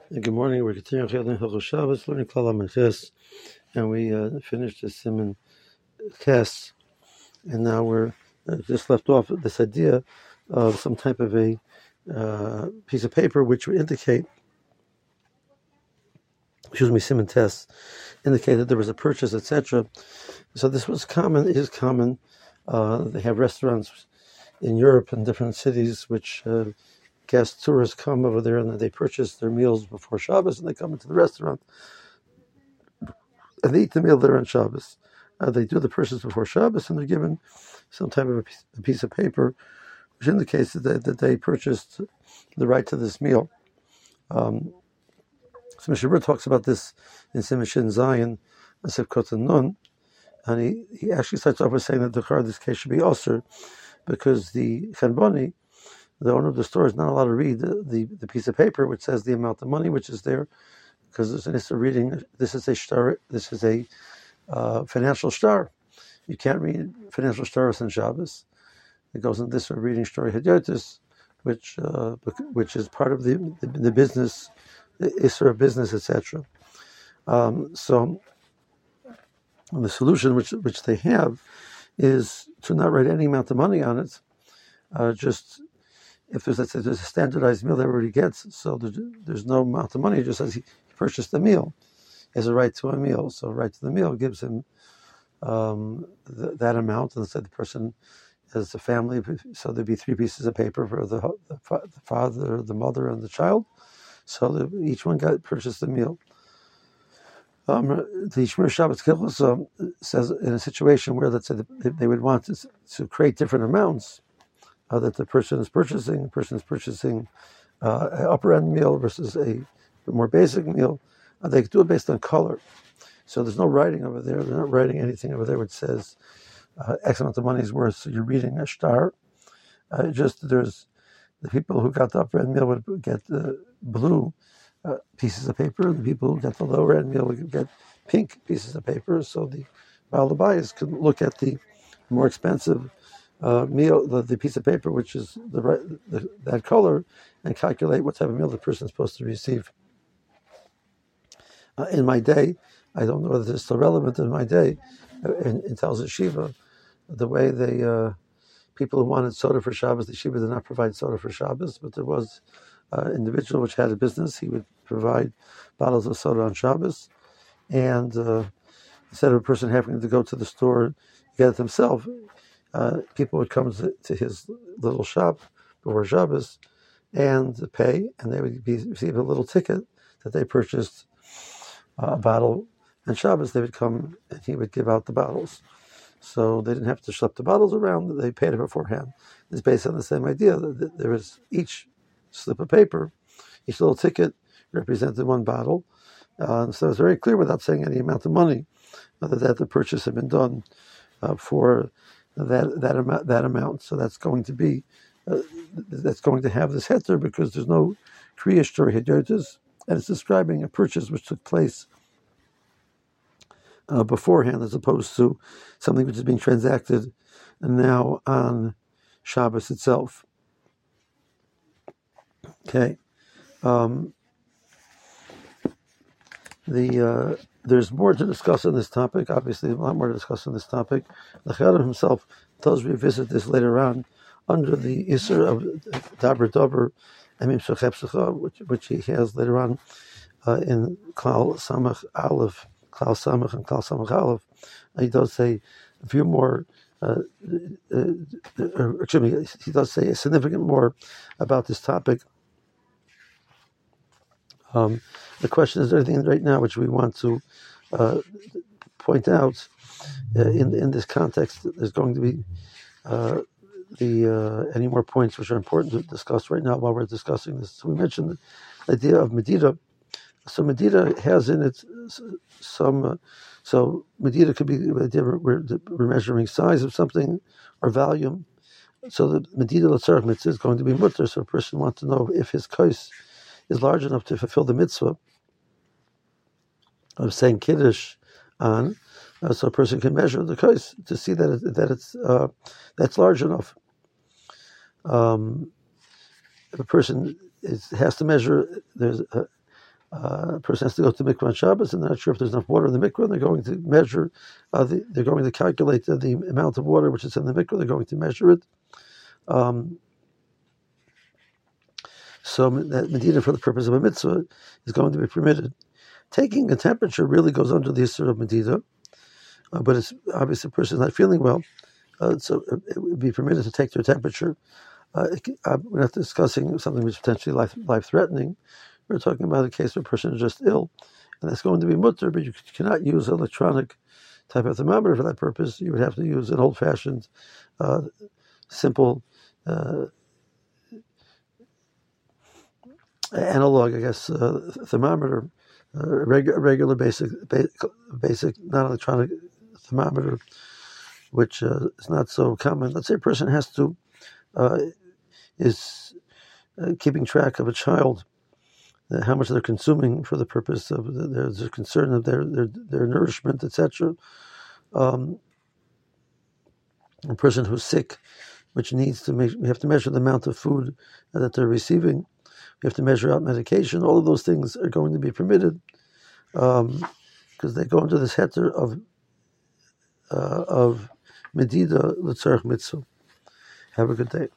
Good morning. We're continuing Hilchos Shabbos, learning Klal HaMeches, and we finished the Siman Ches, and now we're just left off with this idea of some type of a piece of paper which would indicate, Siman Tes, indicate that there was a purchase, etc. So this is common. They have restaurants in Europe and different cities which guests, tourists come over there and they purchase their meals before Shabbos and they come into the restaurant and they eat the meal there on Shabbos. They do the purchase before Shabbos and they're given some type of a piece of paper which indicates that they purchased the right to this meal. So Mishabur talks about this in Simishin Zion, Sivkot and Nun, and he actually starts off with saying that the card in this case should be Osir because the Chanboni, the owner of the store, is not allowed to read the piece of paper which says the amount of money which is there, because there's an issue reading. This is a shtar. This is a financial shtar. You can't read financial shtaros on Shabbos. It goes into this reading shtar hadyotis, which is part of the business, isser of business, etc. So the solution which they have is to not write any amount of money on it. Just if there's a standardized meal that everybody gets, so there's no amount of money. It just says he purchased the meal. He has a right to a meal. So right to the meal gives him that amount. And said the person has a family, so there'd be 3 pieces of paper for the father, the mother, and the child. So each one purchased a meal. The Shmir Shabbos Kilchos says in a situation where, let's say, they would want to create different amounts, that the person is purchasing an upper end meal versus a more basic meal. They do it based on color. So there's no writing over there. They're not writing anything over there which says X amount of money is worth. So you're reading a shtar. Just there's the people who got the upper end meal would get the blue pieces of paper. The people who got the lower end meal would get pink pieces of paper. So the Baal Habayis could look at the more expensive meal, the piece of paper which is that color, and calculate what type of meal the person is supposed to receive. In my day, I don't know whether it's still relevant in my day, in Tel Shiva, the way people who wanted soda for Shabbos, the Shiva did not provide soda for Shabbos, but there was an individual which had a business. He would provide bottles of soda on Shabbos, and instead of a person having to go to the store and get it themselves, people would come to his little shop before Shabbos and pay, and they would receive a little ticket that they purchased a bottle, and Shabbos they would come and he would give out the bottles. So they didn't have to schlep the bottles around, they paid it beforehand. It's based on the same idea that there is each slip of paper, each little ticket represented one bottle. So it's very clear without saying any amount of money that the purchase had been done for that amount. So that's going to be that's going to have this heter because there's no kriya shtar hadyotis, and it's describing a purchase which took place beforehand, as opposed to something which is being transacted now on Shabbos itself. Okay. There's more to discuss on this topic. Obviously, a lot more to discuss on this topic. The Chayadam himself does revisit this later on under the Isser of Daber Dober, which he has later on in Klal Samach Aleph, Klal Samach and Klal Samach Aleph. He does say a few more. He does say a significant more about this topic. The question is, anything right now which we want to point out in this context? There's going to be any more points which are important to discuss right now while we're discussing this. So we mentioned the idea of Medida. So Medida has in it some. So Medida could be we're measuring size of something or volume. So the Medida L'Tzarech Mitzvah is going to be mutter. So a person wants to know if his kos is large enough to fulfill the mitzvah of saying Kiddush on, so a person can measure the kos to see that that's large enough. If a person has to measure, there's A person has to go to the mikvah on Shabbos, and they're not sure if there's enough water in the mikvah, and they're going to measure, they're going to calculate the amount of water which is in the mikvah, they're going to measure it. So that medida for the purpose of a mitzvah is going to be permitted. Taking a temperature really goes under the issur of medida, but it's obviously a person is not feeling well, so it would be permitted to take their temperature. We're not discussing something which is potentially life-threatening. We're talking about a case where a person is just ill, and that's going to be mutter, but you cannot use an electronic type of thermometer for that purpose. You would have to use an old-fashioned, simple analog, I guess, thermometer, regular basic non-electronic thermometer, which is not so common. Let's say a person has to is keeping track of a child, how much they're consuming for the purpose of their concern of their nourishment, etc. A person who's sick, which needs to we have to measure the amount of food that they're receiving. We have to measure out medication. All of those things are going to be permitted because they go into this heter of medida l'tzarech mitzvah. Have a good day.